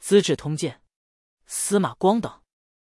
资治通鉴，司马光等。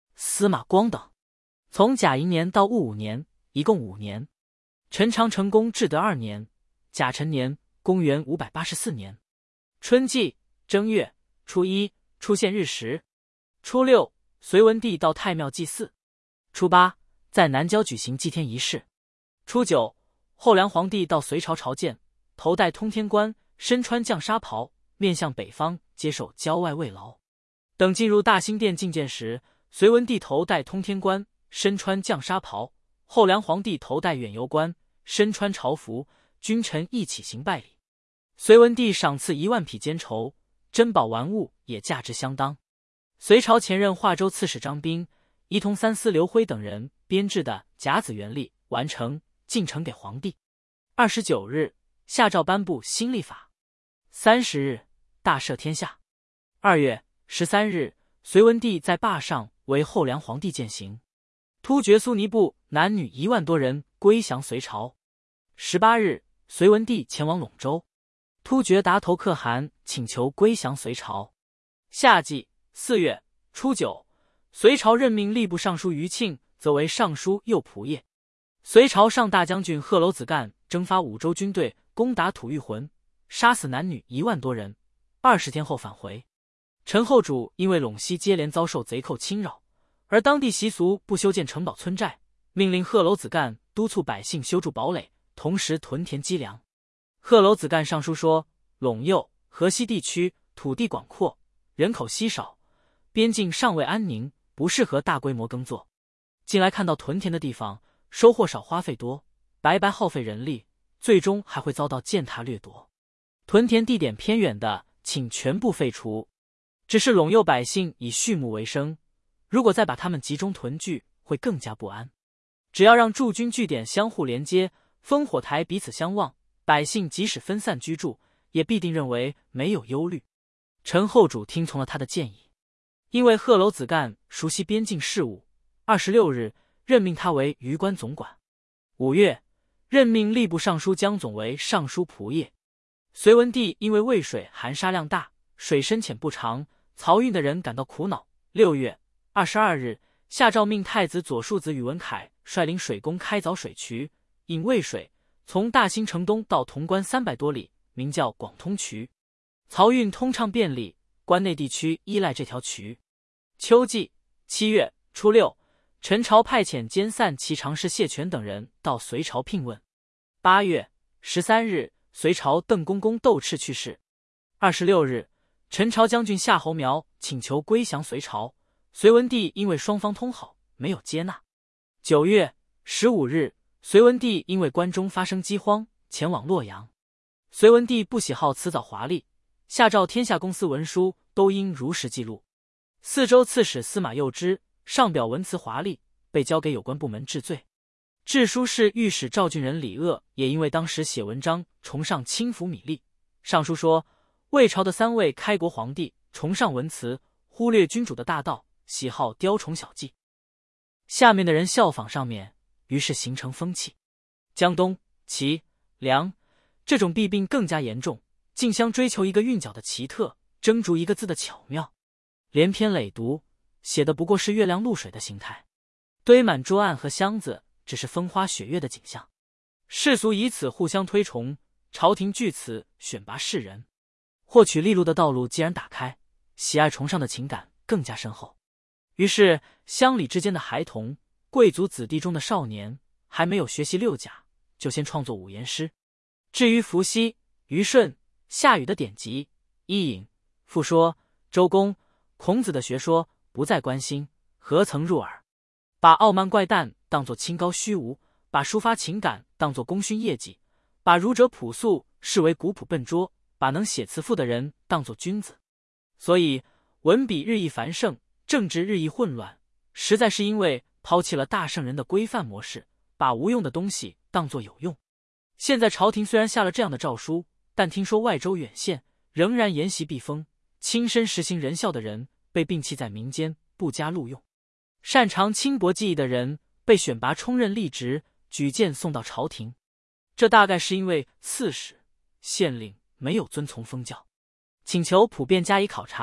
从甲寅年到戊午年，一共5年。陈长成公至德2年，甲辰年，公元584年。春季正月初1出现日食。初6，隋文帝到太庙祭祀。初8，在南郊举行祭天仪式。初9，后梁皇帝到隋朝朝见，头戴通天冠，身穿绛纱袍，面向北方接受郊外慰劳。等进入大兴殿觐见时，隋文帝头戴通天冠，身穿绛纱袍，后梁皇帝头戴远游冠，身穿朝服，君臣一起行拜礼。隋文帝赏赐1万匹坚绸，珍宝玩物也价值相当。隋朝前任华州刺史张彬、仪同三司刘辉等人编制的甲子元历完成，进呈给皇帝。29日，下诏颁布新历法。30日，大赦天下。2月13日，隋文帝在坝上为后梁皇帝饯行，突厥苏尼部男女1万多人归降隋朝。18日，隋文帝前往陇州，突厥达头可汗请求归降隋朝。夏季4月初9，隋朝任命吏部尚书余庆则为尚书右仆射。隋朝上大将军贺楼子干征发5州军队攻打吐谷浑，杀死男女1万多人，20天后返回。陈后主因为陇西接连遭受贼寇侵扰，而当地习俗不修建城堡村寨，命令贺楼子干督促百姓修筑堡垒，同时屯田积粮。贺楼子干上书说，陇右、河西地区土地广阔，人口稀少，边境尚未安宁，不适合大规模耕作。近来看到屯田的地方，收获少，花费多，白白耗费人力，最终还会遭到践踏掠夺。屯田地点偏远的，请全部废除。只是陇右百姓以畜牧为生，如果再把他们集中屯聚，会更加不安。只要让驻军据点相互连接，烽火台彼此相望，百姓即使分散居住，也必定认为没有忧虑。陈后主听从了他的建议，因为贺楼子干熟悉边境事务，26日任命他为榆关总管。5月，任命吏部尚书江总为尚书仆射。隋文帝因为渭水含沙量大，水深浅不长，漕运的人感到苦恼。6月22日，下诏命太子左庶子宇文恺率领水工开凿水渠，引渭水从大兴城东到潼关300多里，名叫广通渠，漕运通畅便利，关内地区依赖这条渠。秋季7月初6，陈朝派遣兼散骑常侍谢权等人到隋朝聘问。8月13日，隋朝邓公公窦赤去世。26日，陈朝将军夏侯苗请求归降隋朝，隋文帝因为双方通好，没有接纳。9月15日，隋文帝因为关中发生饥荒，前往洛阳。隋文帝不喜好辞藻华丽，下诏天下公司文书都应如实记录。4州刺史司马右之上表文辞华丽，被交给有关部门治罪。治书侍御史赵郡人李鄂也因为当时写文章崇尚轻浮米粒，上书说魏朝的3位开国皇帝崇尚文辞，忽略君主的大道，喜好雕虫小技。下面的人效仿上面，于是形成风气。江东、齐、梁这种弊病更加严重，竞相追求一个韵脚的奇特，争逐一个字的巧妙，连篇累牍，写的不过是月亮露水的形态，堆满桌案和箱子，只是风花雪月的景象。世俗以此互相推崇，朝廷据此选拔士人，获取利禄的道路既然打开，喜爱崇尚的情感更加深厚。于是乡里之间的孩童、贵族子弟中的少年，还没有学习6甲，就先创作5言诗。至于伏羲、虞舜、夏禹的典籍，伊尹、复说、周公、孔子的学说不再关心，何曾入耳？把傲慢怪诞当作清高虚无，把抒发情感当作功勋业绩，把儒者朴素视为古朴笨拙，把能写词赋的人当作君子。所以文笔日益繁盛，政治日益混乱，实在是因为抛弃了大圣人的规范模式，把无用的东西当作有用。现在朝廷虽然下了这样的诏书，但听说外州远县仍然沿袭避风，亲身实行仁孝的人被摒弃在民间，不加录用。擅长轻薄技艺的人被选拔充任吏职，举荐送到朝廷。这大概是因为刺史、县令没有遵从封教，请求普遍加以考察，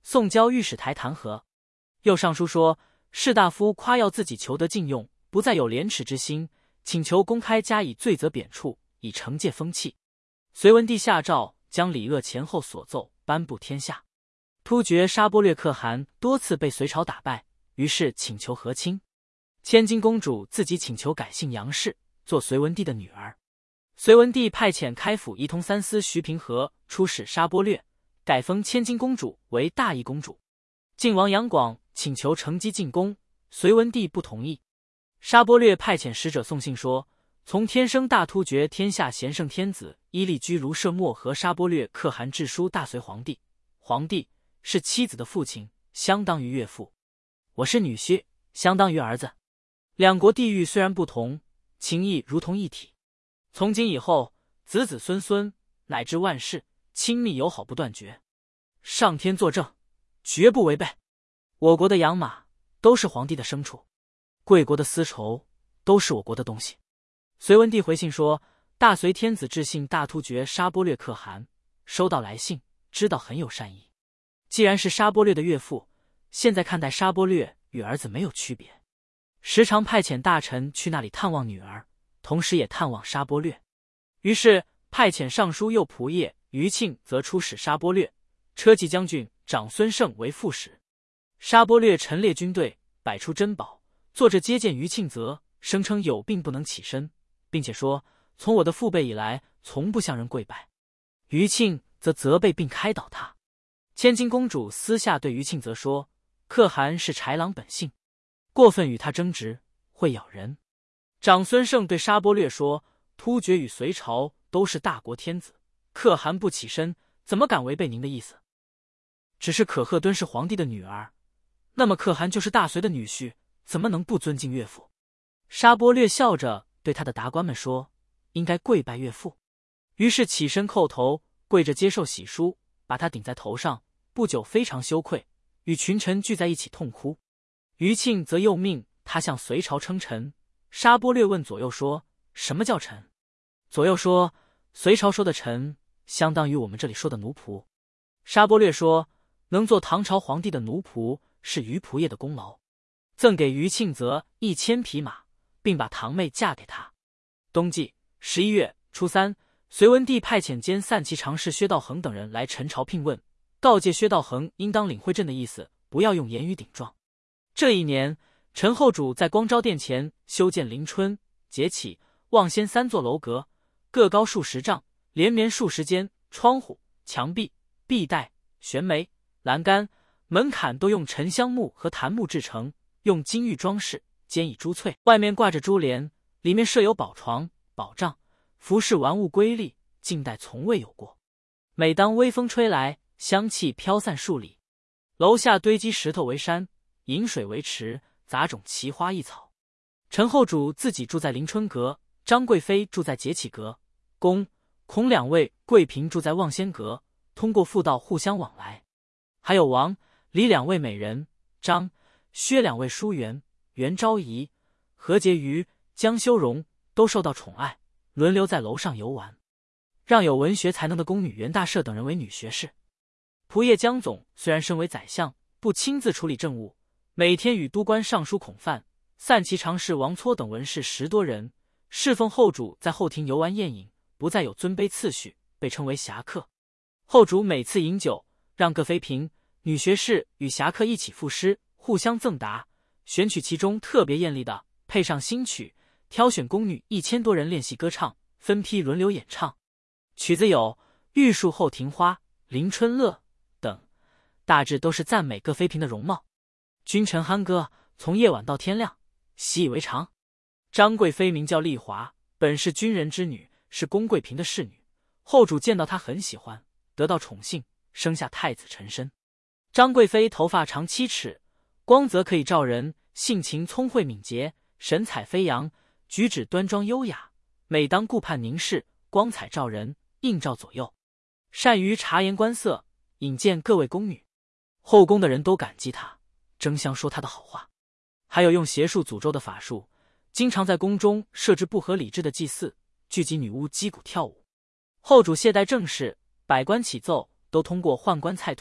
送交御史台弹劾。又上书说，士大夫夸耀自己求得禁用，不再有廉耻之心，请求公开加以罪责贬黜，以惩戒风气。隋文帝下诏，将李鄂前后所奏颁布天下。突厥沙钵略可汗多次被隋朝打败，于是请求和亲。千金公主自己请求改姓杨氏，做隋文帝的女儿。隋文帝派遣开府仪同三司徐平和出使沙钵略，改封千金公主为大义公主。晋王杨广请求乘机进宫，隋文帝不同意。沙钵略派遣使者送信说，从天生大突厥天下贤圣天子伊利居卢舍漠和沙钵略可汗致书大隋皇帝，皇帝是妻子的父亲，相当于岳父；我是女婿，相当于儿子。两国地域虽然不同，情谊如同一体。从今以后，子子孙孙乃至万世，亲密友好不断绝。上天作证，绝不违背。我国的养马都是皇帝的牲畜，贵国的丝绸都是我国的东西。隋文帝回信说，大隋天子致信大突厥沙钵略可汗，收到来信，知道很有善意。既然是沙钵略的岳父，现在看待沙钵略与儿子没有区别，时常派遣大臣去那里探望女儿，同时也探望沙钵略。于是派遣尚书右仆射余庆则出使沙钵略，车骑将军长孙晟为副使。沙钵略陈列军队，摆出珍宝，坐着接见余庆则，声称有病不能起身，并且说，从我的父辈以来，从不向人跪拜。余庆则责备并开导他。千金公主私下对余庆则说，可汗是豺狼本性，过分与他争执会咬人。长孙晟对沙钵略说，突厥与隋朝都是大国天子，可汗不起身，怎么敢违背您的意思？只是可贺敦是皇帝的女儿，那么可汗就是大隋的女婿，怎么能不尊敬岳父？沙钵略笑着对他的达官们说，应该跪拜岳父。于是起身叩头，跪着接受喜书，把他顶在头上。不久非常羞愧，与群臣聚在一起痛哭。余庆则又命他向隋朝称臣。沙钵略问左右说，什么叫臣？左右说，隋朝说的臣，相当于我们这里说的奴仆。沙钵略说，能做唐朝皇帝的奴仆，是余仆业的功劳，赠给余庆则1000匹马，并把堂妹嫁给他。冬季11月初3，隋文帝派遣兼散骑常侍薛道衡等人来陈朝聘问，告诫薛道衡应当领会朕的意思，不要用言语顶撞。这一年，陈后主在光昭殿前修建临春、节起、望仙3座楼阁，各高数十丈，连绵数十间，窗户、墙壁、壁带、悬眉、栏杆、门槛都用沉香木和檀木制成，用金玉装饰，兼以珠翠，外面挂着珠帘，里面设有宝床、宝帐，服饰玩物瑰丽，近代从未有过。每当微风吹来，香气飘散数里。楼下堆积石头为山，饮水为池，杂种奇花异草。陈后主自己住在临春阁，张贵妃住在节起阁，公、孔2位贵嫔住在望仙阁，通过妇道互相往来。还有王、李2位美人，张、薛2位淑媛，袁昭仪、何婕妤、江修容都受到宠爱，轮流在楼上游玩，让有文学才能的宫女袁大赦等人为女学士。仆射江总虽然身为宰相，不亲自处理政务，每天与都官尚书孔范、散骑常侍王撮等文士10多人，侍奉后主在后庭游玩宴饮，不再有尊卑次序，被称为侠客。后主每次饮酒，让各妃嫔、女学士与侠客一起赋诗，互相赠答，选取其中特别艳丽的，配上新曲，挑选宫女1000多人练习歌唱，分批轮流演唱。曲子有《玉树后庭花》《临春乐》等，大致都是赞美各妃嫔的容貌。君臣酣歌，从夜晚到天亮，习以为常。张贵妃名叫丽华，本是军人之女，是宫贵嫔的侍女。后主见到她很喜欢，得到宠幸，生下太子陈申。张贵妃头发长7尺，光泽可以照人，性情聪慧敏捷，神采飞扬，举止端庄优雅。每当顾盼凝视，光彩照人，映照左右，善于察言观色，引荐各位宫女。后宫的人都感激她，争相说她的好话。还有用邪术诅咒的法术，经常在宫中设置不合理智的祭祀，聚集女巫击鼓跳舞。后主懈怠政事，百官启奏都通过宦官蔡托、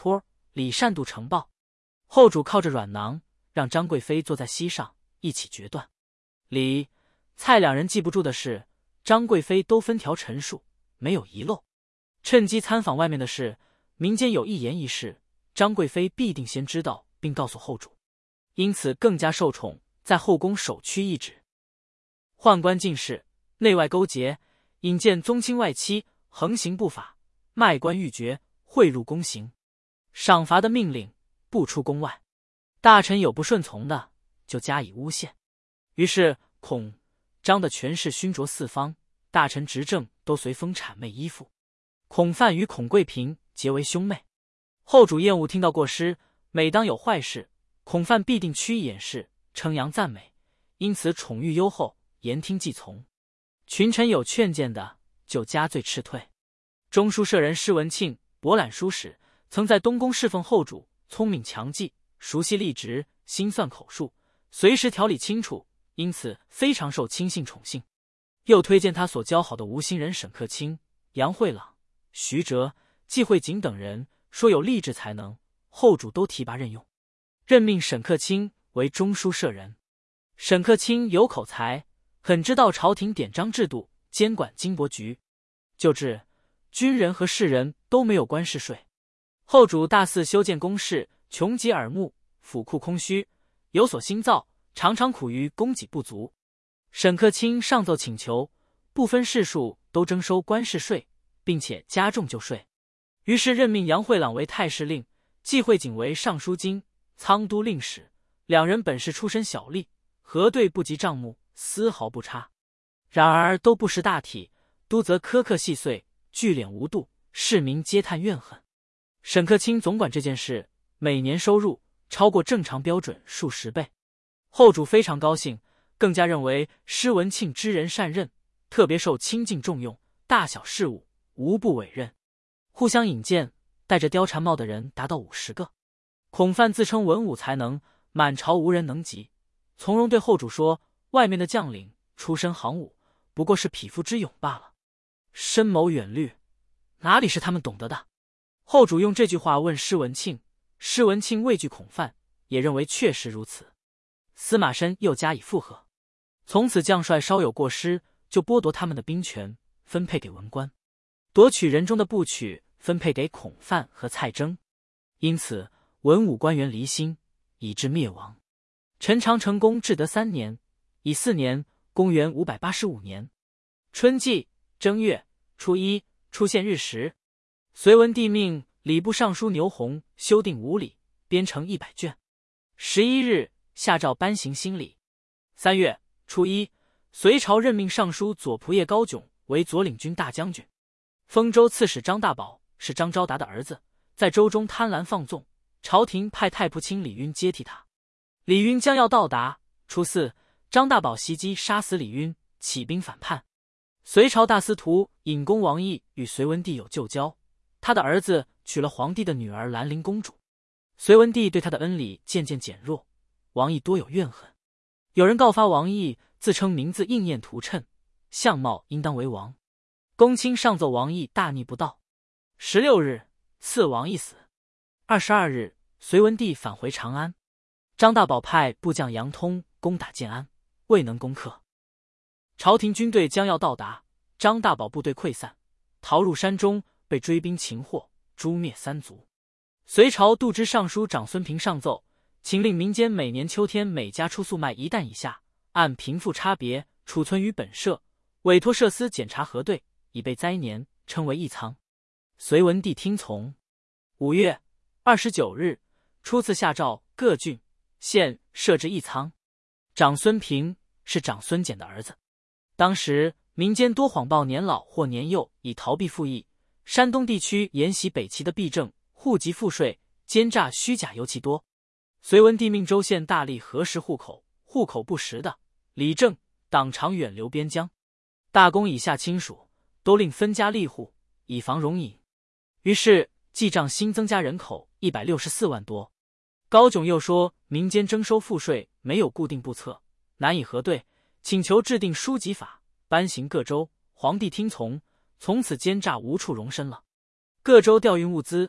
李善度呈报。后主靠着软囊，让张贵妃坐在膝上，一起决断。李、蔡两人记不住的事，张贵妃都分条陈述，没有遗漏。趁机参访外面的事，民间有一言一事，张贵妃必定先知道，并告诉后主，因此更加受宠，在后宫首屈一指。宦官进士，内外勾结，引荐宗亲外戚，横行不法，卖官鬻爵，贿入宫刑，赏罚的命令不出宫外。大臣有不顺从的，就加以诬陷。于是孔、张的权势熏灼四方，大臣执政都随风谄媚依附。孔范与孔贵嫔结为兄妹。后主厌恶听到过失，每当有坏事，孔范必定屈意掩饰，称扬赞美，因此宠誉优厚，言听计从。群臣有劝谏的，就加罪斥退。中书舍人施文庆博览书史，曾在东宫侍奉后主，聪明强记，熟悉历职，心算口述，随时条理清楚，因此非常受亲信宠幸。又推荐他所交好的吴兴人沈克清、杨惠朗、徐哲、季惠景等人，说有吏治才能，后主都提拔任用，任命沈克清为中书舍人。沈克清有口才，很知道朝廷典章制度，监管经帛局。就制军人和士人都没有官事税。后主大肆修建宫室，穷极耳目，府库空虚，有所新造，常常苦于供给不足。沈克清上奏请求，不分士数都征收官事税，并且加重旧税。于是任命杨惠朗为太师令，季惠景为尚书京、仓都令史。两人本是出身小吏，核对不及账目，丝毫不差。然而都不识大体，都则苛刻细碎，聚敛无度，市民皆叹怨恨。沈克清总管这件事，每年收入超过正常标准数十倍。后主非常高兴，更加认为施文庆知人善任，特别受亲近重用，大小事务无不委任。互相引荐，戴着貂蝉帽的人达到50个。孔范自称文武才能，满朝无人能及，从容对后主说，外面的将领出身行武，不过是匹夫之勇罢了，深谋远虑，哪里是他们懂得的。后主用这句话问施文庆，施文庆畏惧孔范，也认为确实如此。司马申又加以附和。从此将帅稍有过失，就剥夺他们的兵权，分配给文官，夺取人中的部曲，分配给孔范和蔡征。因此文武官员离心，以致灭亡。陈长成公至德3年，乙巳年，公元585年春季正月初一，出现日食。隋文帝命礼部尚书牛弘修订5礼，编成100卷。11日，下诏颁行新礼。3月初一，隋朝任命尚书左仆射高炯为左领军大将军。丰州刺史张大宝是张昭达的儿子，在州中贪婪放纵，朝廷派太仆卿李晕接替他。李晕将要到达，初4，张大宝袭击杀死李晕，起兵反叛。隋朝大司徒尹公王毅与隋文帝有旧交，他的儿子娶了皇帝的女儿兰陵公主。隋文帝对他的恩礼渐渐减弱，王毅多有怨恨。有人告发王毅自称名字应验图谶，相貌应当为王。公卿上奏王毅大逆不道。16日，赐王毅死。22日，隋文帝返回长安。张大宝派部将杨通攻打建安，未能攻克。朝廷军队将要到达，张大宝部队溃散，逃入山中，被追兵擒获，诛灭3族。隋朝度支尚书长孙平上奏，请令民间每年秋天每家出粟麦1担以下，按贫富差别储存于本社，委托社司检查核对，以备灾年，称为一仓。隋文帝听从。5月29日，初次下诏各郡县设置一仓。长孙平是长孙简的儿子。当时民间多谎报年老或年幼，以逃避赋役。山东地区沿袭北齐的弊政，户籍赋税、奸诈虚假尤其多。隋文帝命州县大吏核实户口，户口不实的，理正，党常远流边疆。大公以下亲属都令分家立户，以防戎隐。于是记账新增加人口164万多。高炯又说民间征收赋税没有固定簿册，难以核对，请求制定书籍法，颁行各州。皇帝听从，从此奸诈无处容身了。各州调运物资，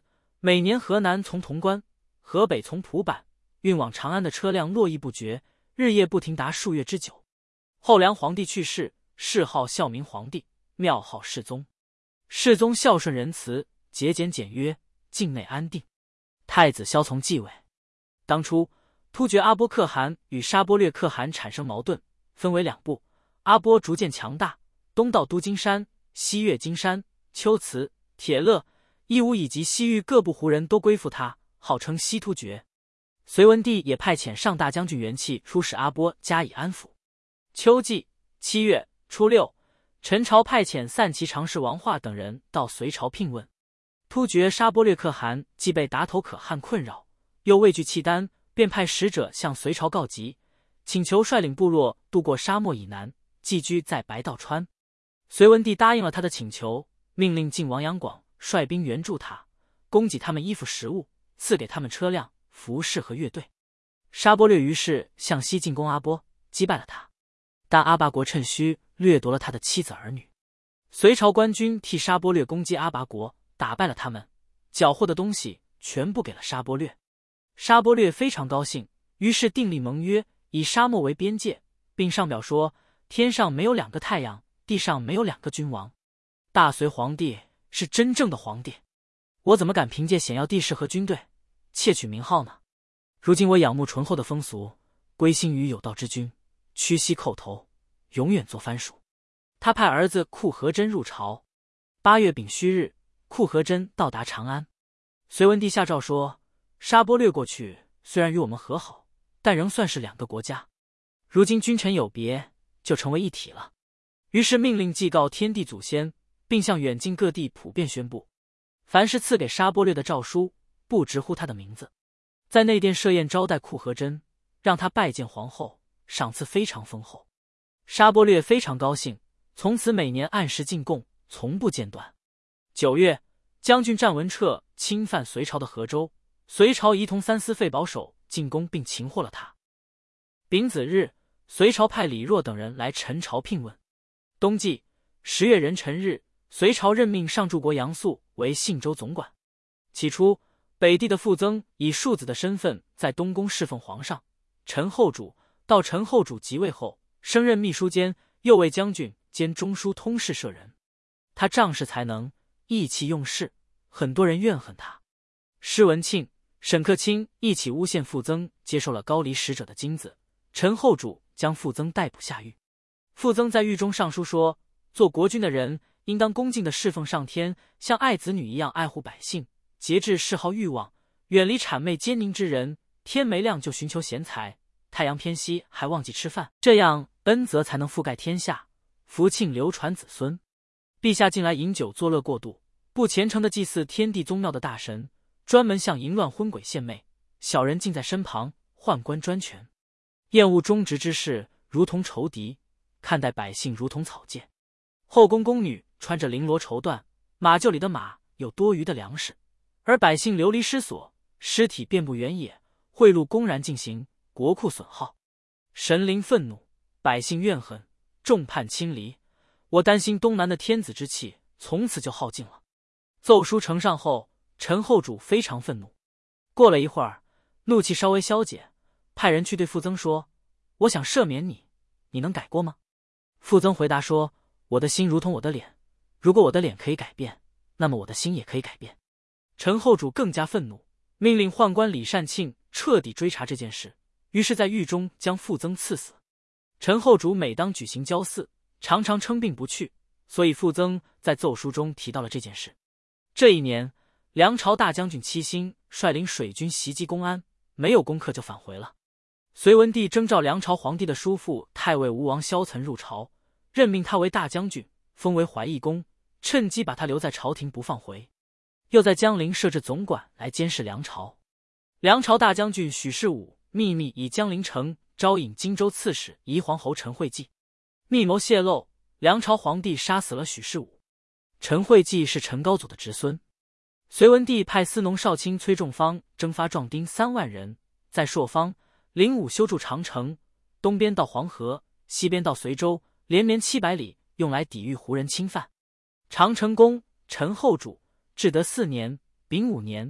每年河南从潼关，河北从蒲坂运往长安的车辆络绎不绝，日夜不停达数月之久。后梁皇帝去世，谥号孝明皇帝，庙号世宗。世宗孝顺仁慈，节俭简约，境内安定。太子萧从继位。当初突厥阿波可汗与沙钵略可汗产生矛盾，分为两部。阿波逐渐强大，东到都金山，西越金山、龟兹、铁勒、义乌以及西域各部胡人都归附他，号称西突厥。隋文帝也派遣上大将军元气出使阿波加以安抚。秋季7月初6，陈朝派遣散骑常侍王化等人到隋朝聘问。突厥沙钵略可汗既被达头可汗困扰，又畏惧契丹，便派使者向隋朝告急，请求率领部落渡过沙漠以南，寄居在白道川。隋文帝答应了他的请求，命令晋王杨广率兵援助他，供给他们衣服食物，赐给他们车辆、服饰和乐队。沙钵略于是向西进攻阿波，击败了他，但阿拔国趁虚掠夺了他的妻子儿女。隋朝官军替沙钵略攻击阿拔国，打败了他们，缴获的东西全部给了沙钵略。沙钵略非常高兴，于是订立盟约，以沙漠为边界，并上表说：天上没有两个太阳，地上没有两个君王。大隋皇帝是真正的皇帝，我怎么敢凭借险要地势和军队窃取名号呢？如今我仰慕醇厚的风俗，归心于有道之君，屈膝叩头，永远做藩属。他派儿子库和真入朝。8月丙戌日，库和真到达长安。隋文帝下诏说：沙钵略过去虽然与我们和好，但仍算是两个国家。如今君臣有别，就成为一体了。于是命令祭告天地祖先，并向远近各地普遍宣布，凡是赐给沙钵略的诏书，不直呼他的名字。在内殿设宴招待库和真，让他拜见皇后，赏赐非常丰厚。沙钵略非常高兴，从此每年按时进贡，从不间断。9月，将军战文彻侵犯隋朝的河州，隋朝仪同三司费保守进攻并擒获了他。丙子日，隋朝派李若等人来陈朝聘问。冬季10月壬辰日，隋朝任命上柱国杨素为信州总管。起初，北地的傅增以庶子的身份在东宫侍奉皇上。陈后主到陈后主即位后，升任秘书监、右卫将军兼中书通事舍人。他仗势才能，意气用事，很多人怨恨他。施文庆、沈克清一起诬陷傅增接受了高丽使者的金子，陈后主将傅增逮捕下狱。傅增在狱中上书说：做国君的人应当恭敬地侍奉上天，像爱子女一样爱护百姓，节制嗜好欲望，远离谄媚奸佞之人。天没亮就寻求贤才，太阳偏西还忘记吃饭，这样恩泽才能覆盖天下，福庆流传子孙。陛下近来饮酒作乐过度，不虔诚地祭祀天地宗庙的大神，专门向淫乱昏鬼献媚，小人竟在身旁宦官专权，厌恶忠直之士如同仇敌，看待百姓如同草芥。后宫宫女穿着绫罗绸缎，马厩里的马有多余的粮食，而百姓流离失所，尸体遍布原野，贿赂公然进行，国库损耗。神灵愤怒，百姓怨恨，众叛亲离。我担心东南的天子之气从此就耗尽了。奏书呈上后，陈后主非常愤怒。过了一会儿，怒气稍微消解，派人去对傅增说：我想赦免你，你能改过吗？傅增回答说：我的心如同我的脸，如果我的脸可以改变，那么我的心也可以改变。陈后主更加愤怒，命令宦官李善庆彻底追查这件事，于是在狱中将傅增赐死。陈后主每当举行郊祀，常常称病不去，所以傅增在奏书中提到了这件事。这一年，梁朝大将军戚兴率领水军袭击公安，没有攻克就返回了。隋文帝征召梁朝皇帝的叔父太尉吴王萧岑入朝，任命他为大将军，封为怀义公，趁机把他留在朝廷不放回。又在江陵设置总管来监视梁朝。梁朝大将军许世武秘密以江陵城招引荆州刺史宜皇侯陈惠济，密谋泄露，梁朝皇帝杀死了许世武。陈惠济是陈高祖的侄孙。隋文帝派司农少卿崔仲方征发壮丁3万人，在朔方、灵武修筑长城，东边到黄河，西边到随州，连绵700里，用来抵御胡人侵犯。长城公陈后主至德4年丙午年，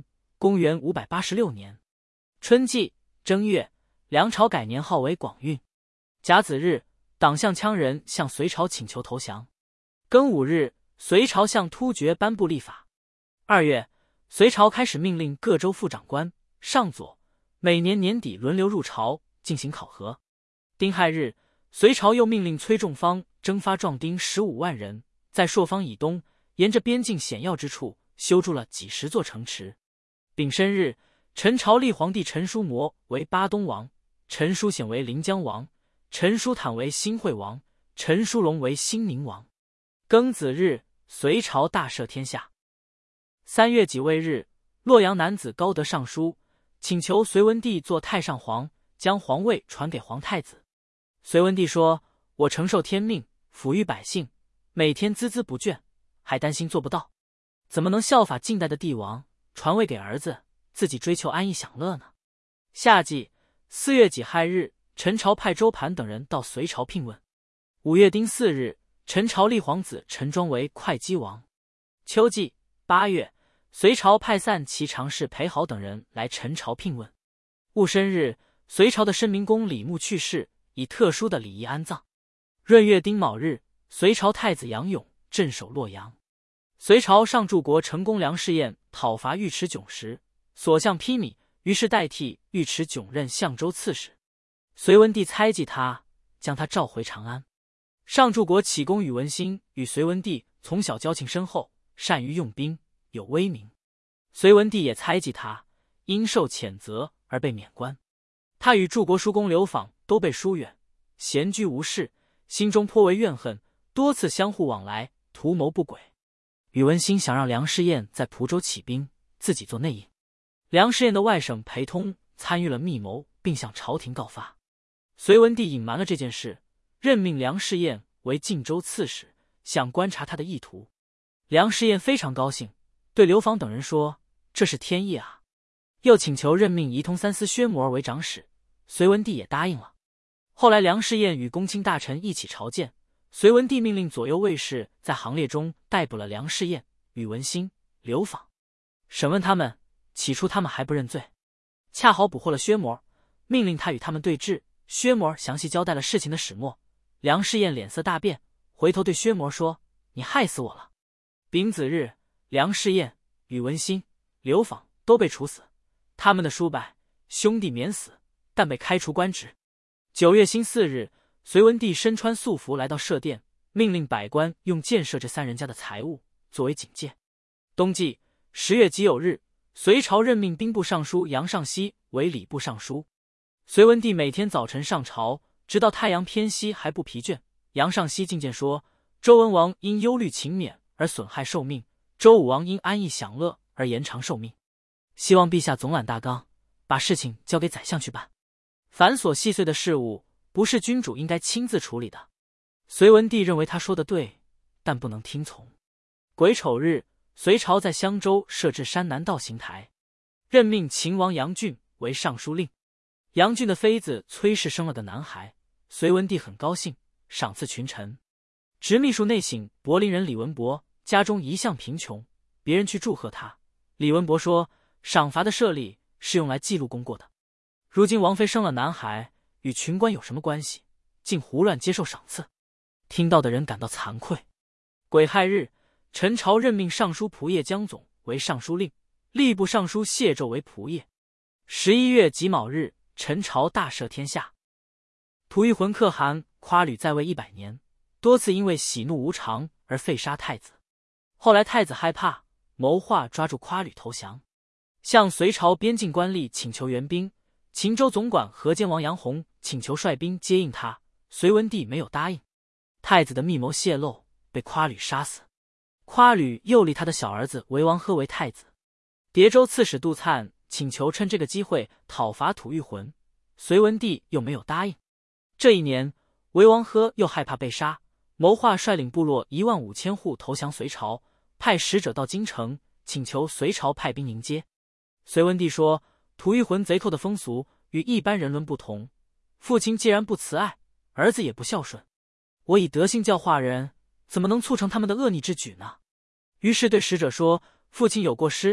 公元586年春季正月，梁朝改年号为广运。甲子日，党项羌人向隋朝请求投降。庚午日，隋朝向突厥颁布历法。2月，隋朝开始命令各州副长官、上佐每年年底轮流入朝进行考核。丁亥日，隋朝又命令崔仲方征发壮丁15万人，在朔方以东，沿着边境险要之处修筑了几十座城池。丙申日，陈朝立皇帝陈叔谟为巴东王，陈叔显为临江王，陈叔坦为新会王，陈叔龙为兴宁王。庚子日，隋朝大赦天下。3月己未日，洛阳男子高德上书，请求隋文帝做太上皇，将皇位传给皇太子。隋文帝说：“我承受天命，抚育百姓，每天孜孜不倦，还担心做不到，怎么能效法近代的帝王，传位给儿子，自己追求安逸享乐呢？”夏季4月己亥日，陈朝派周盘等人到隋朝聘问。5月丁巳日，陈朝立皇子陈庄为会稽王。秋季8月，隋朝派散骑常侍裴豪等人来陈朝聘问。戊申日，隋朝的申明公李牧去世，以特殊的礼仪安葬。闰月丁卯日，隋朝太子杨勇镇守洛阳。隋朝上柱国成公梁士彦讨伐尉迟迥时，所向披靡，于是代替尉迟迥任相州刺史。隋文帝猜忌他，将他召回长安。上柱国启公宇文新与隋文帝从小交情深厚，善于用兵，有威名。隋文帝也猜忌他，因受谴责而被免官。他与柱国叔公刘访都被疏远，闲居无事，心中颇为怨恨，多次相互往来，图谋不轨。宇文新想让梁士彦在蒲州起兵，自己做内应。梁士彦的外甥裴通参与了密谋，并向朝廷告发。隋文帝隐瞒了这件事，任命梁士彦为晋州刺史，想观察他的意图。梁士彦非常高兴，对刘访等人说：“这是天意啊！”又请求任命仪同三司薛摩为长史，隋文帝也答应了。后来梁士彦与公卿大臣一起朝见，隋文帝命令左右卫士在行列中逮捕了梁士彦、宇文新、刘访，审问他们。起初他们还不认罪，恰好捕获了薛摩，命令他与他们对质。薛摩详细交代了事情的始末。梁士彦脸色大变，回头对薛摩说：“你害死我了。”丙子日，梁士彦、宇文新、刘访都被处死，他们的叔伯兄弟免死，但被开除官职。9月辛巳日，隋文帝身穿素服来到舍殿，命令百官用建设这3人家的财物作为警戒。冬季10月己酉日，隋朝任命兵部尚书杨尚锡为礼部尚书。隋文帝每天早晨上朝，直到太阳偏西还不疲倦。杨尚锡进谏说：“周文王因忧虑勤勉而损害寿命，周武王因安逸享乐而延长寿命。希望陛下总揽大纲，把事情交给宰相去办。繁琐细碎的事物，不是君主应该亲自处理的。”隋文帝认为他说的对，但不能听从。癸丑日，隋朝在襄州设置山南道行台，任命秦王杨俊为尚书令。杨俊的妃子崔氏生了个男孩，隋文帝很高兴，赏赐群臣。直秘书内省柏林人李文博家中一向贫穷，别人去祝贺他，李文博说：“赏罚的设立是用来记录功过的。如今王妃生了男孩，与群官有什么关系？竟胡乱接受赏赐。”听到的人感到惭愧。癸亥日，陈朝任命尚书仆射江总为尚书令，吏部尚书谢胄为仆射。11月己卯日，陈朝大赦天下。吐谷浑可汗夸吕在位100年，多次因为喜怒无常而废杀太子。后来太子害怕，谋划抓住夸吕投降，向隋朝边境官吏请求援兵。秦州总管河间王杨洪请求率兵接应他，隋文帝没有答应。太子的密谋泄露，被夸吕杀死。夸吕又立他的小儿子韦王呵为太子。叠州刺史杜粲请求趁这个机会讨伐吐谷浑，隋文帝又没有答应。这一年，韦王呵又害怕被杀，谋划率领部落15000户投降隋朝，派使者到京城，请求隋朝派兵迎接。隋文帝说：“吐谷浑贼寇的风俗与一般人伦不同，父亲既然不慈爱，儿子也不孝顺，我以德性教化人，怎么能促成他们的恶逆之举呢？”于是对使者说：“父亲有过失，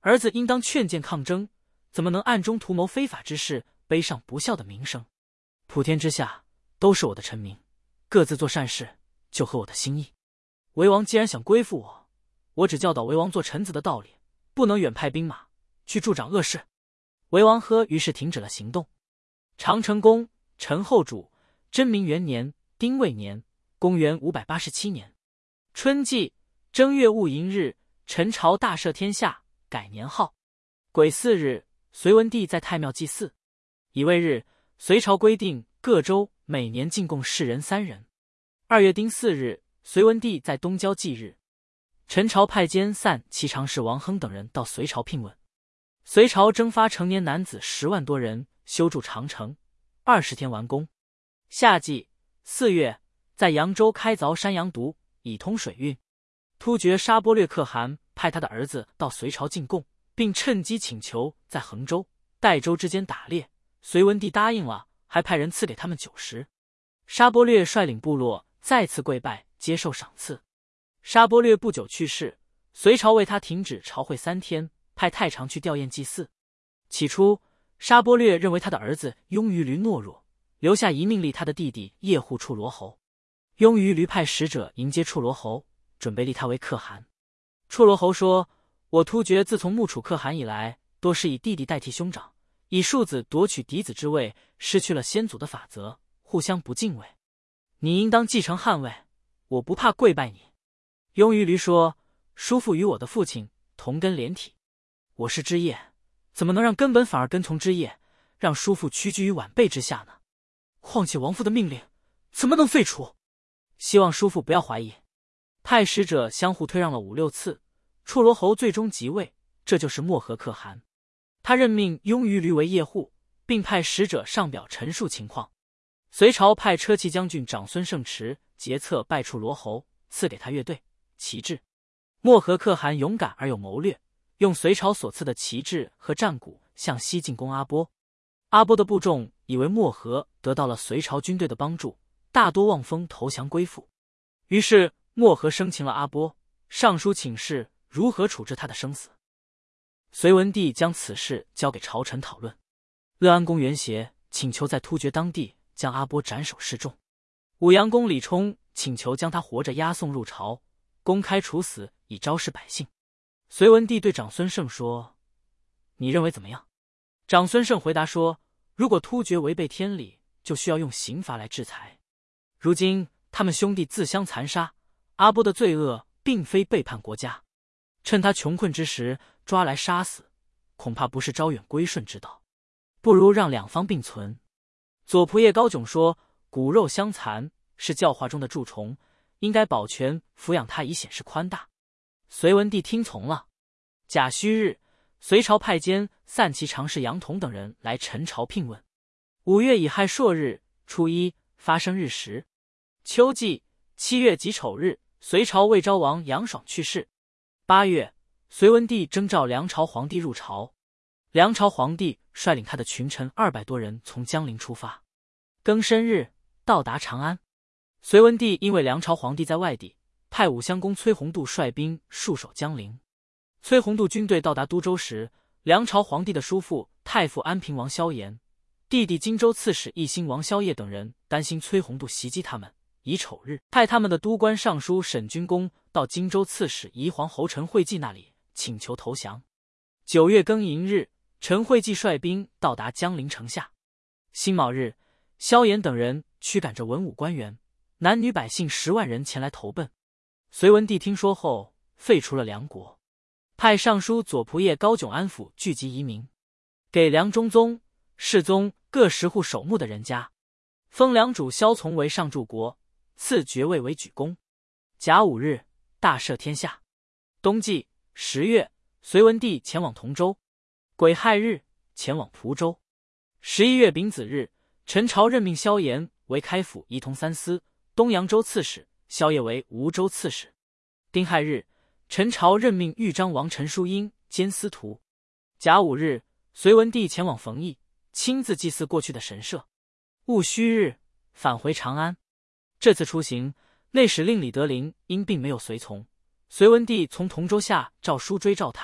儿子应当劝谏抗争，怎么能暗中图谋非法之事，背上不孝的名声？普天之下都是我的臣民，各自做善事，就合我的心意。为王既然想归附我，我只教导为王做臣子的道理，不能远派兵马去助长恶事。为王呵，于是停止了行动。长成宫陈后主贞明元年丁未年，公元587年春季正月戊寅日，陈朝大赦天下，改年号。癸巳日，隋文帝在太庙祭祀。乙未日，隋朝规定各州每年进贡士人3人。2月丁巳日，隋文帝在东郊祭日。陈朝派监散骑常侍王亨等人到隋朝聘问。隋朝征发成年男子10万多人，修筑长城，20天完工。夏季4月，在扬州开凿山阳渎，以通水运。突厥沙钵略可汗派他的儿子到隋朝进贡，并趁机请求在衡州、代州之间打猎。隋文帝答应了，还派人赐给他们酒食。沙钵略率领部落再次跪拜，接受赏赐。沙钵略不久去世，隋朝为他停止朝会3天，派太常去吊唁祭祀。起初，沙钵略认为他的儿子雍于驴懦弱，留下遗命立他的弟弟叶护处罗侯。雍于驴派使者迎接处罗侯，准备立他为可汗。处罗侯说：“我突厥自从木楚可汗以来，多是以弟弟代替兄长，以庶子夺取嫡子之位，失去了先祖的法则，互相不敬畏。你应当继承汉位，我不怕跪拜你。”雍于驴说：“叔父与我的父亲同根连体，我是枝叶，怎么能让根本反而跟从枝叶，让叔父屈居于晚辈之下呢？况且王父的命令怎么能废除？希望叔父不要怀疑。”派使者相互推让了5、6次，处罗侯最终即位，这就是漠河可汗。他任命雍于驴为叶护，并派使者上表陈述情况。隋朝派车骑将军长孙胜持结策拜处罗侯，赐给他乐队、旗帜。漠河可汗勇敢而有谋略，用隋朝所赐的旗帜和战鼓向西进攻阿波。阿波的部众以为漠河得到了隋朝军队的帮助，大多望风投降归附。于是漠河生擒了阿波，上书请示如何处置他的生死。隋文帝将此事交给朝臣讨论。乐安公元协请求在突厥当地将阿波斩首示众。武阳公李冲请求将他活着押送入朝，公开处死，以昭示百姓。隋文帝对长孙晟说：“你认为怎么样？”长孙晟回答说：“如果突厥违背天理，就需要用刑罚来制裁。如今他们兄弟自相残杀，阿波的罪恶并非背叛国家，趁他穷困之时抓来杀死，恐怕不是招远归顺之道，不如让两方并存。”左仆射高炯说：“骨肉相残是教化中的蛀虫，应该保全抚养他，以显示宽大。”隋文帝听从了。甲戌日，隋朝派监散骑常侍杨统等人来陈朝聘问。5月乙亥朔日，初一，发生日时。秋季7月己丑日，隋朝魏昭王杨爽去世。8月，隋文帝征召梁朝皇帝入朝。梁朝皇帝率领他的群臣200多人从江陵出发，庚申日到达长安。隋文帝因为梁朝皇帝在外地，派武襄公崔弘度率兵戍守江陵。崔弘度军队到达都州时，梁朝皇帝的叔父太傅安平王萧衍、弟弟荆州刺史义兴王萧业等人担心崔弘度袭击他们，乙丑日派他们的都官尚书沈君公到荆州刺史宜黄侯陈惠济那里请求投降。9月庚寅日，陈惠济率兵到达江陵城下。辛卯日，萧衍等人驱赶着文武官员、男女百姓10万人前来投奔。隋文帝听说后，废除了梁国，派尚书左仆射高炯安抚聚集移民，给梁中宗、世宗各10户守墓的人家，封梁主萧从为上柱国，赐爵位为举公。甲午日，大赦天下。冬季10月，隋文帝前往同州。癸亥日，前往蒲州。11月丙子日，陈朝任命萧衍为开府仪同三司、东扬州刺史，萧业为梧州刺史。丁亥日，陈朝任命豫章王陈叔英兼司徒。甲午日，隋文帝前往冯邑，亲自祭祀过去的神社。戊戌日，返回长安。这次出行，内史令李德林因并没有随从，隋文帝从同州下诏书追召他，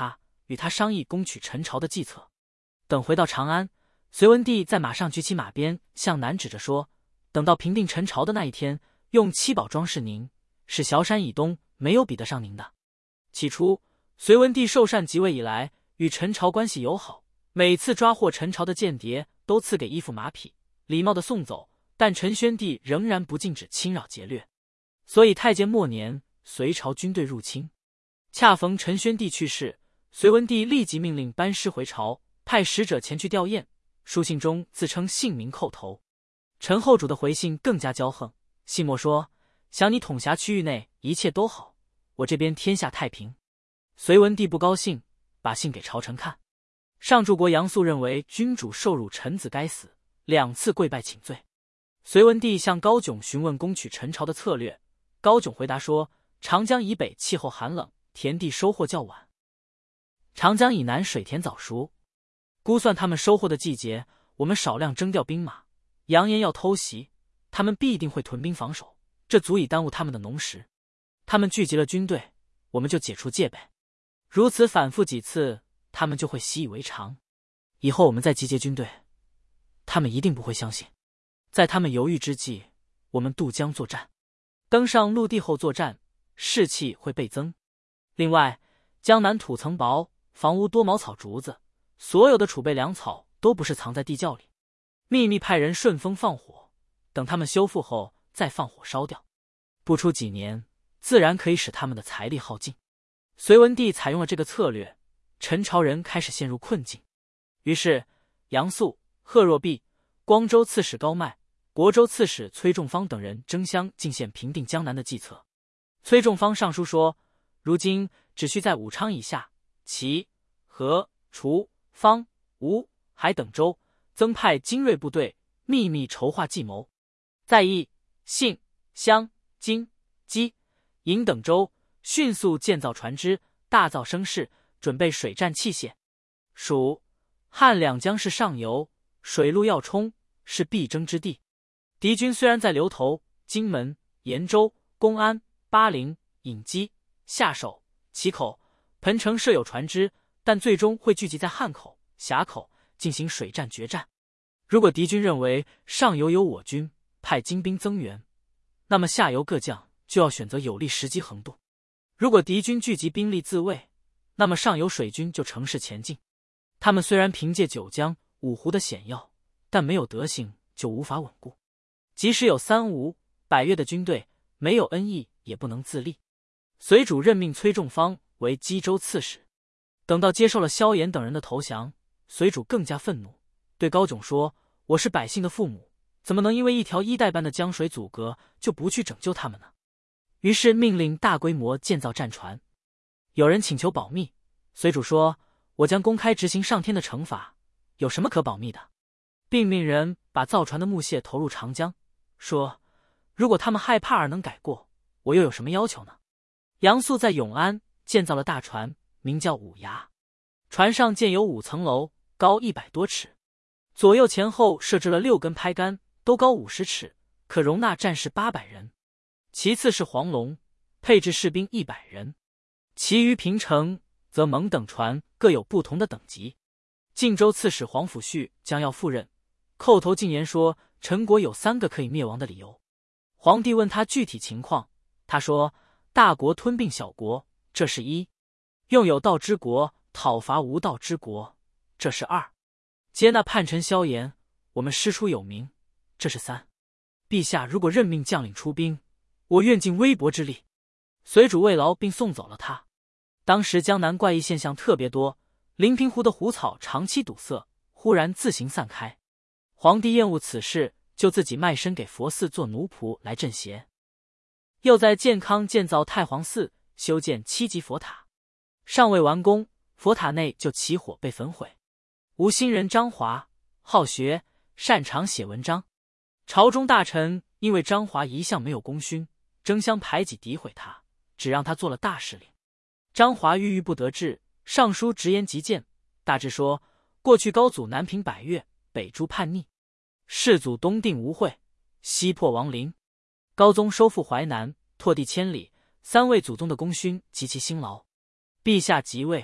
与他商议攻取陈朝的计策。等回到长安，隋文帝在马上举起马鞭，向南指着说：“等到平定陈朝的那一天，用七宝装饰您，使崤山以东没有比得上您的。”起初，隋文帝受禅即位以来，与陈朝关系友好，每次抓获陈朝的间谍，都赐给衣服马匹，礼貌地送走。但陈宣帝仍然不禁止侵扰劫掠，所以太监末年，隋朝军队入侵。恰逢陈宣帝去世，隋文帝立即命令班师回朝，派使者前去吊唁。书信中自称姓名叩头。陈后主的回信更加骄横，信末说：“想你统辖区域内一切都好，我这边天下太平。”隋文帝不高兴，把信给朝臣看。上柱国杨素认为君主受辱，臣子该死，2次跪拜请罪。隋文帝向高炯询问攻取陈朝的策略，高炯回答说：“长江以北气候寒冷，田地收获较晚；长江以南水田早熟。估算他们收获的季节，我们少量征调兵马，扬言要偷袭，他们必定会屯兵防守，这足以耽误他们的农时。他们聚集了军队，我们就解除戒备。如此反复几次，他们就会习以为常。以后我们再集结军队，他们一定不会相信。在他们犹豫之际，我们渡江作战，登上陆地后作战，士气会倍增。另外，江南土层薄，房屋多茅草竹子，所有的储备粮草都不是藏在地窖里，秘密派人顺风放火，等他们修复后再放火烧掉。不出几年，自然可以使他们的财力耗尽。隋文帝采用了这个策略，陈朝人开始陷入困境。于是，杨素、贺若弼、光州刺史高迈、亳州刺史崔仲方等人争相进献平定江南的计策。崔仲方上书说：“如今只需在武昌以下、齐、河、楚、方、吴、海等州增派精锐部队，秘密筹划计谋，在义、信、襄、荆、畿、颍等州迅速建造船只，大造声势，准备水战器械。蜀、汉两江是上游，水路要冲，是必争之地。敌军虽然在流头、荆门、延州、公安、巴陵、尹基、下手、祁口、彭城设有船只，但最终会聚集在汉口、峡口进行水战决战。如果敌军认为上游有我军，派精兵增援，那么下游各将就要选择有利时机横渡。如果敌军聚集兵力自卫，那么上游水军就乘势前进。他们虽然凭借九江、五湖的险要，但没有德行就无法稳固。即使有3吴、百越的军队，没有恩义也不能自立。隋主任命崔仲方为冀州刺史。等到接受了萧衍等人的投降，隋主更加愤怒，对高炯说：“我是百姓的父母，怎么能因为一条衣带般的江水阻隔，就不去拯救他们呢？”于是命令大规模建造战船。有人请求保密，隋主说：“我将公开执行上天的惩罚，有什么可保密的？”并命人把造船的木屑投入长江，说：“如果他们害怕而能改过，我又有什么要求呢？”杨素在永安建造了大船，名叫五牙，船上建有5层楼，高100多尺，左右前后设置了6根拍杆，都高50尺，可容纳战士800人。其次是黄龙，配置士兵100人。其余平城则蒙等船各有不同的等级。晋州刺史黄甫绪将要赴任，叩头进言说陈国有3个可以灭亡的理由。皇帝问他具体情况，他说：“大国吞并小国，这是1；用有道之国讨伐无道之国，这是2；接纳叛臣萧衍，我们师出有名，这是3。陛下如果任命将领出兵，我愿尽微薄之力。”隋主慰劳并送走了他。当时江南怪异现象特别多，临平湖的湖草长期堵塞，忽然自行散开。皇帝厌恶此事，就自己卖身给佛寺做奴仆来镇邪。又在建康建造太皇寺，修建7级佛塔，尚未完工，佛塔内就起火被焚毁。吴兴人张华好学，擅长写文章。朝中大臣因为张华一向没有功勋，争相排挤诋毁他，只让他做了大事令。张华郁郁不得志，上书直言极谏，大致说：过去高祖南平百越，北诛叛逆，世祖东定吴会，西破王陵，高宗收复淮南，拓地千里，3位祖宗的功勋及其辛劳。陛下即位，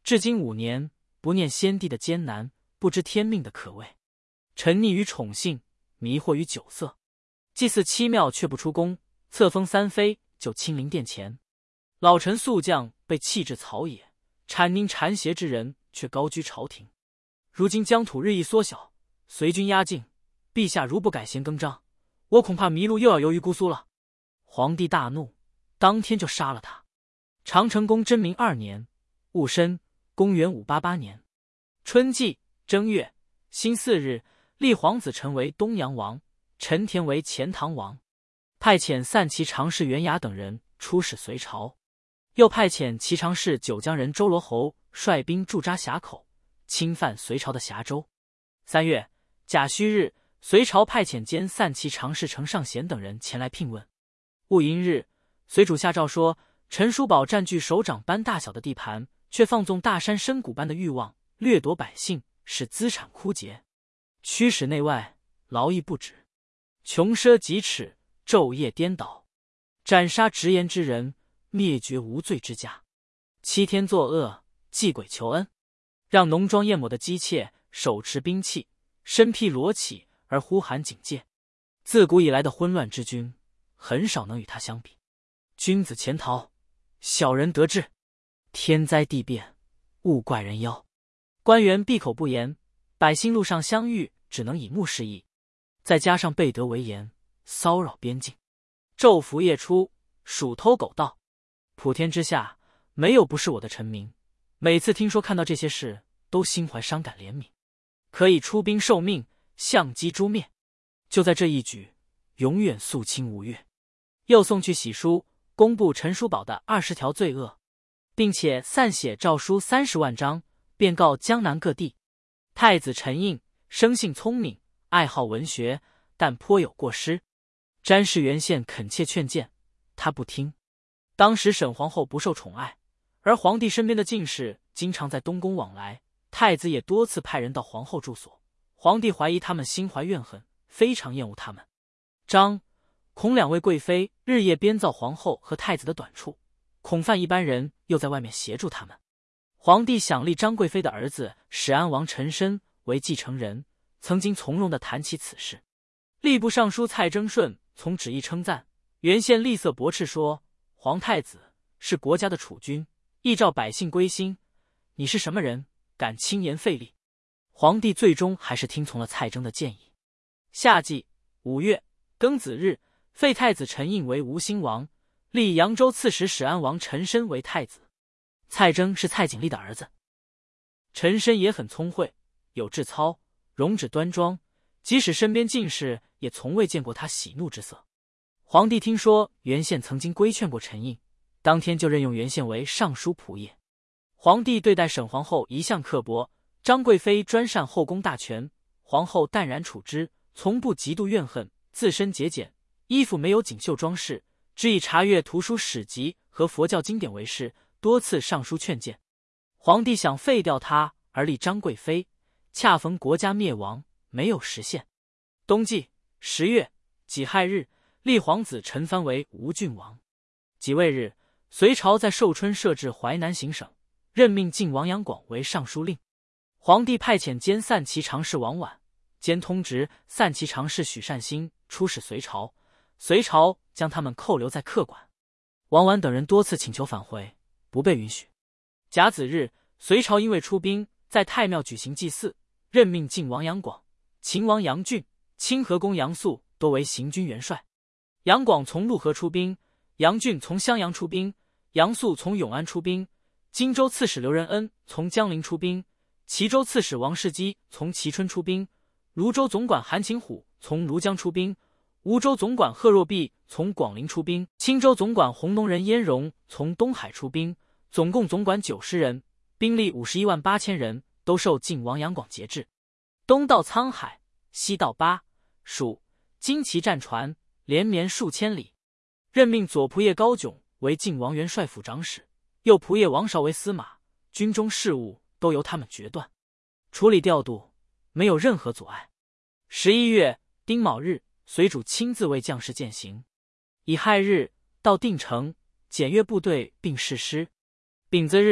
至今5年，不念先帝的艰难，不知天命的可畏，沉溺于宠幸，迷惑于酒色，祭祀7庙却不出宫，册封3妃就亲临殿前。老臣宿将被弃置草野，产宁缠邪之人却高居朝廷。如今疆土日益缩小，随军压境，陛下如不改弦更张，我恐怕麋鹿又要游于姑苏了。皇帝大怒，当天就杀了他。长成宫真明2年戊申，公元588年春季正月辛巳日，立皇子陈为东阳王，陈田为钱塘王，派遣散骑常侍袁雅等人出使隋朝。又派遣骑常侍九江人周罗侯率兵驻扎峡口，侵犯隋朝的峡州。3月甲戌日，隋朝派遣兼散骑常侍程尚贤等人前来聘问。戊寅日，隋主下诏说，陈叔宝占据手掌般大小的地盘，却放纵大山深谷般的欲望，掠夺百姓，使资产枯竭，驱使内外劳役不止，穷奢极侈，昼夜颠倒，斩杀直言之人，灭绝无罪之家，欺天作恶，祭鬼求恩，让浓妆艳抹的姬妾手持兵器，身披裸起而呼喊警戒。自古以来的昏乱之君，很少能与他相比。君子潜逃，小人得志，天灾地变，勿怪人妖。官员闭口不言，百姓路上相遇只能以目示意。再加上背德为严，骚扰边境，昼伏夜出，鼠偷狗盗，普天之下没有不是我的臣民。每次听说看到这些事，都心怀伤感怜悯，可以出兵受命，相机诛灭。就在这一举，永远肃清无虞。又送去玺书，公布陈叔宝的20条罪恶，并且散写诏书30万张，便告江南各地。太子陈应生性聪明，爱好文学，但颇有过失。詹事袁宪恳切劝谏，他不听。当时沈皇后不受宠爱，而皇帝身边的进士经常在东宫往来，太子也多次派人到皇后住所。皇帝怀疑他们心怀怨恨，非常厌恶他们。张、孔2位贵妃日夜编造皇后和太子的短处，孔范一般人又在外面协助他们。皇帝想立张贵妃的儿子始安王陈申为继承人，曾经从容地谈起此事。吏部尚书蔡征顺从旨意称赞，原宪厉色驳斥说，皇太子是国家的储君，依照百姓归心，你是什么人，敢轻言废立？皇帝最终还是听从了蔡征的建议。夏季5月庚子日，废太子陈应为吴兴王，立扬州刺史始安王陈申为太子。蔡征是蔡景历的儿子。陈申也很聪慧，有志操，容止端庄，即使身边进士也从未见过他喜怒之色。皇帝听说袁宪曾经规劝过陈应，当天就任用袁宪为尚书仆射。皇帝对待沈皇后一向刻薄，张贵妃专擅后宫大权，皇后淡然处之，从不极度怨恨，自身节俭，衣服没有锦绣装饰，只以查阅图书史籍和佛教经典为事，多次上书劝谏。皇帝想废掉他而立张贵妃，恰逢国家灭亡，没有实现。冬季10月己亥日，立皇子陈蕃为吴郡王。己未日，隋朝在寿春设置淮南行省，任命晋王杨广为尚书令。皇帝派遣兼散骑常侍王绾兼通直散骑常侍许善兴出使隋朝，隋朝将他们扣留在客馆。王绾等人多次请求返回，不被允许。甲子日，隋朝因为出兵，在太庙举行祭祀，任命晋王杨广、秦王杨俊、清河公杨素多为行军元帅。杨广从陆河出兵，杨俊从襄阳出兵，杨素从永安出兵，荆州刺史刘仁恩从江陵出兵，齐州刺史王世基从蕲春出兵，泸州总管韩擒虎从庐江出兵，梧州总管贺若弼从广陵出兵，青州总管弘农人燕荣从东海出兵，总共总管90人，兵力518000人，都受晋王杨广节制。东到沧海，西到巴蜀，旌旗战船，连绵数千里。任命左仆射高炯为晋王元帅府长史，右仆射王绍为司马，军中事务都由他们决断，处理调度没有任何阻碍。11月丁卯日，隋主亲自为将士践行。乙亥日，到定城检阅部队并誓师。丙子日，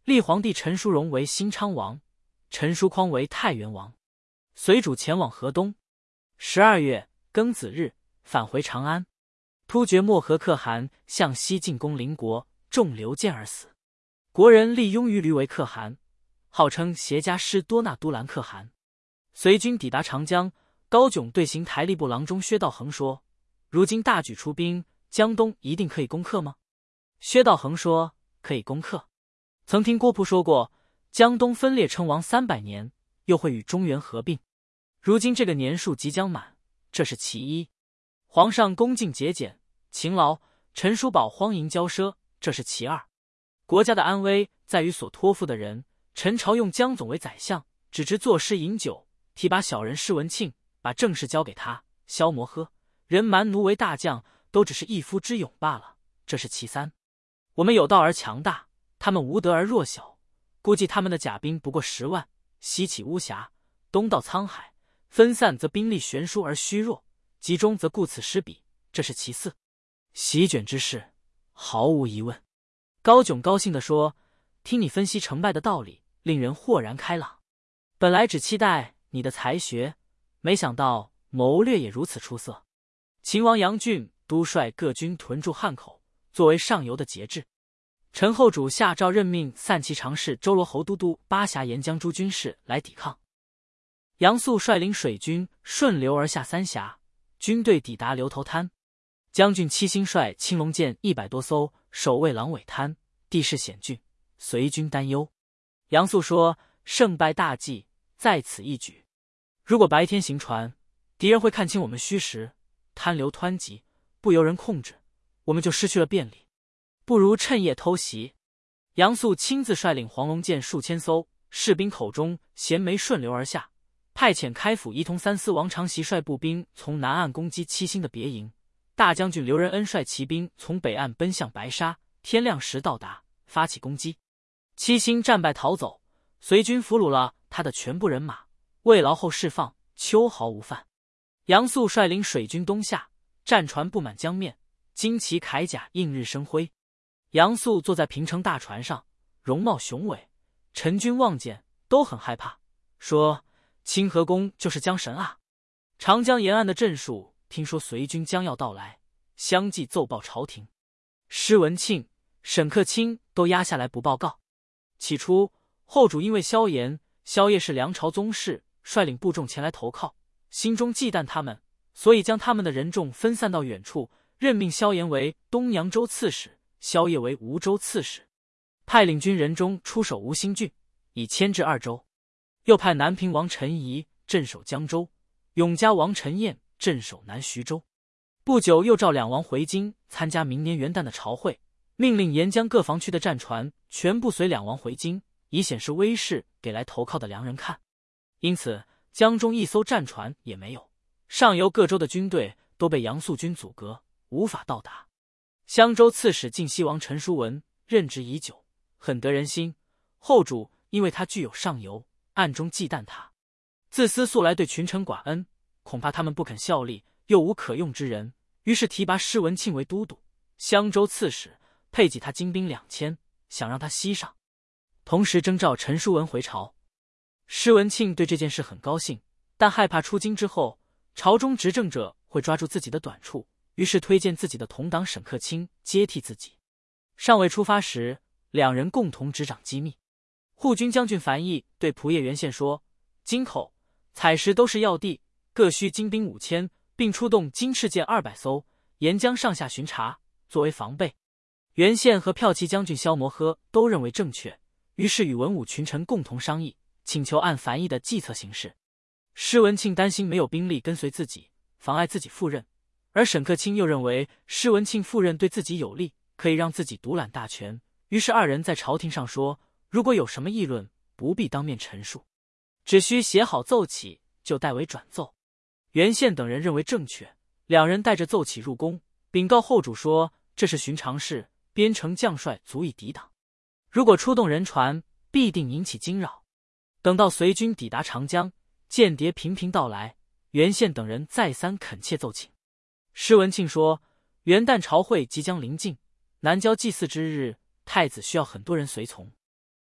立皇帝陈叔荣为新昌王，陈叔匡为太原王。随主前往河东。12月庚子日，返回长安。突厥漠河可汗向西进攻邻国，中流箭而死。国人立雍于驴为可汗，号称携家师多纳都兰可汗。随军抵达长江，高炯对行台吏部郎中薛道衡说：“如今大举出兵，江东一定可以攻克吗？”薛道衡说：“可以攻克。曾听郭璞说过，江东分裂称王300年，又会与中原合并。如今这个年数即将满，这是其一。皇上恭敬节俭、勤劳，陈叔宝荒淫骄奢，这是其二。国家的安危在于所托付的人。陈朝用江总为宰相，只知作诗饮酒，提拔小人施文庆，把政事交给他，消磨呵，人蛮奴为大将，都只是一夫之勇罢了，这是其三。我们有道而强大，他们无德而弱小，估计他们的甲兵不过10万，西起巫峡，东到沧海，分散则兵力悬殊而虚弱，集中则顾此失彼，这是其四。席卷之势，毫无疑问。高炯高兴地说：“听你分析成败的道理，令人豁然开朗。本来只期待你的才学，没想到谋略也如此出色。”秦王杨俊督率各军屯驻汉口，作为上游的节制。陈后主下诏任命散骑常侍周罗侯都督巴峡沿江诸军事来抵抗。杨素率领水军顺流而下三峡，军队抵达流头滩。将军戚兴率青龙舰100多艘守卫狼尾滩，地势险峻，随军担忧。杨素说：“胜败大计在此一举。如果白天行船，敌人会看清我们虚实，滩流湍急，不由人控制，我们就失去了便利。不如趁夜偷袭。”杨素亲自率领黄龙舰数千艘，士兵口中衔枚顺流而下，派遣开府仪同三司王长习率步兵从南岸攻击戚兴的别营。大将军刘仁恩率骑兵从北岸奔向白沙，天亮时到达，发起攻击。戚兴战败逃走，随军俘虏了他的全部人马，慰劳后释放，秋毫无犯。杨素率领水军东下，战船布满江面，旌旗铠甲映日生辉。杨素坐在平城大船上，容貌雄伟，陈军望见都很害怕，说：“清河宫就是江神啊！”长江沿岸的镇戍听说随军将要到来，相继奏报朝廷。施文庆、沈克清都压下来不报告。起初后主因为萧炎、萧夜是梁朝宗室，率领部众前来投靠，心中忌惮他们，所以将他们的人众分散到远处，任命萧炎为东扬州刺史，萧夜为吴州刺史，派领军人中出守吴兴郡，以牵制2州。又派南平王陈仪镇守江州，永嘉王陈彦镇守南徐州。不久又召2王回京参加明年元旦的朝会，命令沿江各防区的战船全部随2王回京，以显示威势给来投靠的良人看。因此江中一艘战船也没有，上游各州的军队都被杨素军阻隔，无法到达。襄州刺史晋西王陈叔文任职已久，很得人心，后主因为他具有上游，暗中忌惮他。自私素来对群臣寡恩，恐怕他们不肯效力，又无可用之人，于是提拔施文庆为都督、襄州刺史，配给他精兵2000，想让他西上。同时征召陈叔文回朝。施文庆对这件事很高兴，但害怕出京之后，朝中执政者会抓住自己的短处，于是推荐自己的同党沈克清接替自己。尚未出发时，2人共同执掌机密。护军将军樊毅对仆射袁宪说：“京口、采石都是要地，各需精兵5000，并出动金翅舰200艘，沿江上下巡查，作为防备。”袁宪和骠骑将军萧摩诃都认为正确，于是与文武群臣共同商议，请求按樊毅的计策行事。施文庆担心没有兵力跟随自己，妨碍自己赴任，而沈克清又认为施文庆赴任对自己有利，可以让自己独揽大权，于是2人在朝廷上说，如果有什么议论，不必当面陈述，只需写好奏起，就代为转奏。袁宪等人认为正确，2人带着奏起入宫，禀告后主说，这是寻常事，边城将帅足以抵挡，如果出动人船，必定引起惊扰。等到随军抵达长江，间谍频频到来，袁宪等人再三恳切奏请。施文庆说，元旦朝会即将临近，南郊祭祀之日，太子需要很多人随从。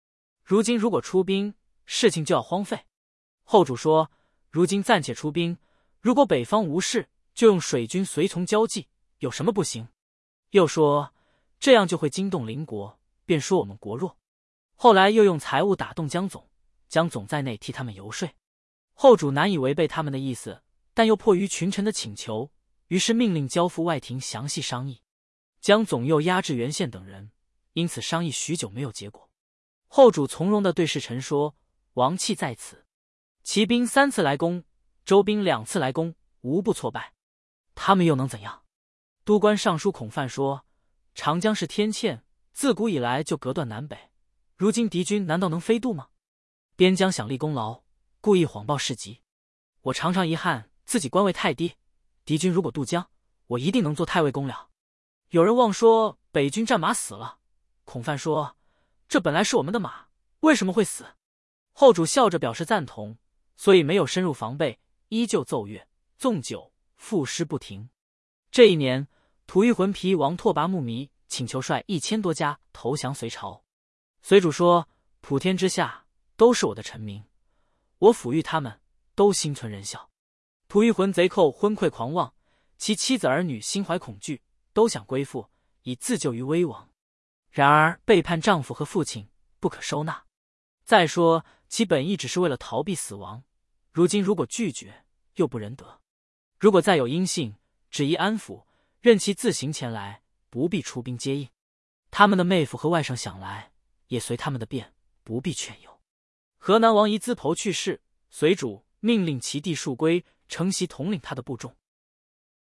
如今如果出兵，事情就要荒废。后主说，如今暂且出兵，如果北方无事，就用水军随从交际，有什么不行？又说这样就会惊动邻国，便说我们国弱。后来又用财物打动江总，江总在内替他们游说。后主难以违背他们的意思，但又迫于群臣的请求，于是命令交付外廷详细商议。江总又压制袁宪等人，因此商议许久没有结果。后主从容地对侍臣说，王气在此，骑兵3次来攻，周兵2次来攻，无不挫败，他们又能怎样？都官尚书孔范说，长江是天堑，自古以来就隔断南北，如今敌军难道能飞渡吗？边疆想立功劳，故意谎报事迹。我常常遗憾自己官位太低，敌军如果渡江，我一定能做太尉公了。有人妄说北军战马死了，孔范说，这本来是我们的马，为什么会死？后主笑着表示赞同，所以没有深入防备，依旧奏乐纵酒，赋诗不停。这一年，吐谷浑皮王拓跋慕弥请求率1000多家投降隋朝。隋主说，普天之下都是我的臣民，我抚育他们，都心存仁孝。吐谷浑贼寇昏聩狂妄，其妻子儿女心怀恐惧，都想归附，以自救于危亡。然而背叛丈夫和父亲，不可收纳。再说其本意只是为了逃避死亡，如今如果拒绝，又不仁德。如果再有音信，只宜安抚，任其自行前来，不必出兵接应。他们的妹夫和外甥想来，也随他们的便，不必劝诱。河南王夷资侯去世，隋主命令其弟庶归承袭统领他的部众。